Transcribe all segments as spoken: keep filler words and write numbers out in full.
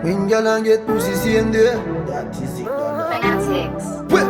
When girl and get pussy same day. That is it. Fanatics.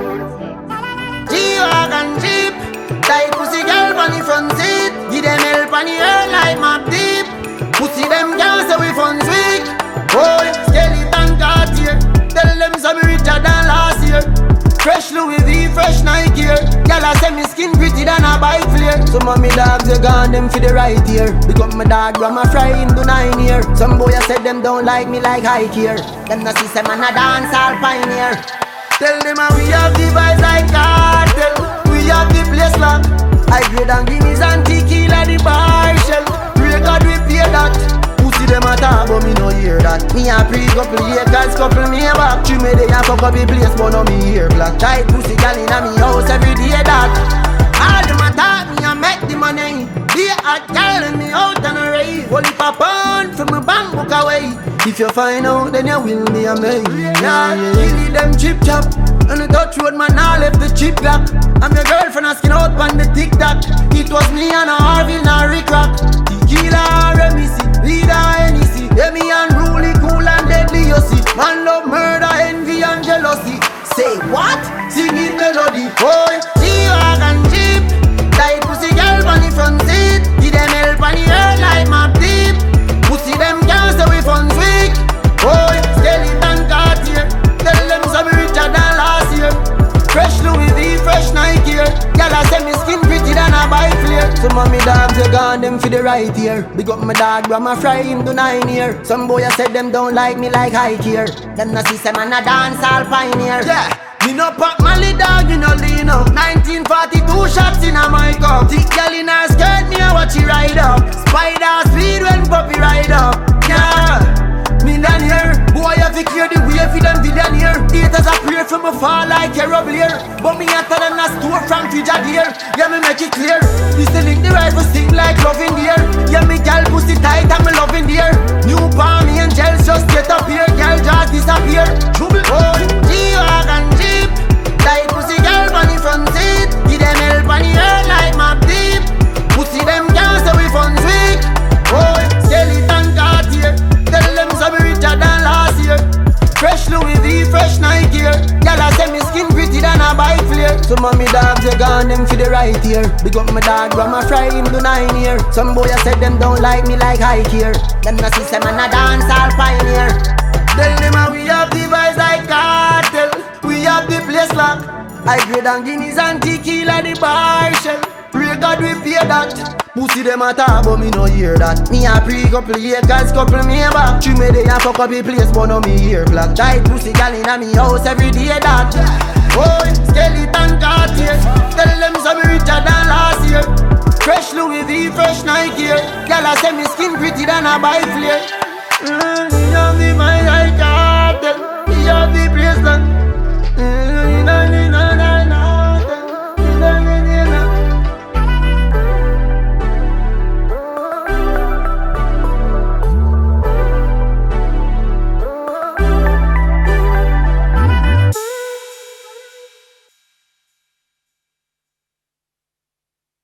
G-Wagon Jeep. Tight pussy girl on the front seat. Give them help on the earth like map deep. Pussy them girls say we funds weak. Boy, skeleton Cartier. Tell them some richer than last year. Fresh Louis V, fresh Nike here. Girl I say me skin pretty than a bike flare. Some of me dogs they gone them for the right ear. Because my dog grandma fry him to nine year. Some boy I said them don't like me like high here. Them not see some man a dance all pioneer. Tell them how we have the vibes like cartel. We have the place locked. I grade and Guinness and tequila the bar shell. Pray God we pay that. Pussy them a talk but me no hear that. Me a pre couple acres, couple me a back. She made a fuck up the place but no me hear black. Tight pussy gal inna me house every day that. All them a talk me a make the money. Be a gal in me out and a rave. Only pop on from my bank book away. If you find out then you will be a man. Yeah, really them chip chop. On the Dutch road man I left the chip lock. I'm your girlfriend asking out on the TikTok. It was me and a Harvey and a Rick Rock. Tequila, Remisi, Vida, Hennessy. Yeah, me unruly, cool and deadly, you see. Man love murder, envy and jealousy. Say what? Singing melody. Boy, G-Wagon Jeep. Tight pussy girl on the front seat. Give them help on the earth like map deep. Pussy them girls say we funds weak. Boy, skeleton Cartier. Tell them some richer than last year. Fresh Louis V, fresh Nike here. Girl I say me skin pretty than a bike flare. Some of me dogs they gone them for the right ear. Big up my dog grandma fry him to nine year. Some boy I said them don't like me like high here. Them not see some man a dance all pioneer. Yeah, me no pop Mali dog you no lean up. nineteen forty-two shots in a my cup. Thick girl in her skirt me a watch she ride up. Spider speed when puppy ride up. Yeah, millionaire. Boy have to clear the way for them billionaire. Haters a pray for me fall like a rubble here. But me hotter than a store from Fijadier. Yeah me make it clear. This the link the rifle sing like loving deer. Yeah me gal pussy tight and me loving deer. New palm angels just get up here. Gal just disappear. Trouble. Oh, G-Wagon Jeep. Tight pussy girl on the front seat. Give them help on the earth like map deep. Pussy them girls say we funds weak. Oh, skeleton Cartier. Tell them some richer than last year. Fresh Louis V, fresh Nike here. Girl I say me skin pretty than a bike flare. Some of me dogs they gone them for the right ear. Big up my dog grandma fry him to nine year. Some boy I said them don't like me like high here. Them not see some man a dance all pioneer. Tell them how we have the vibes like cartel. We have the place locked. I grade and Guinness and tequila the bar shell. Pray God we pay that. Pussy them a talk but me no hear that. Me a pre couple acres, couple me a back. She made a fuck up the place but no me hear black. Tight pussy gal inna me house every day that. Oh, skeleton Cartier. Tell them some richer than last year. Fresh Louis V, fresh Nike here. Gal I say me skin pretty than a bike flare. Mm.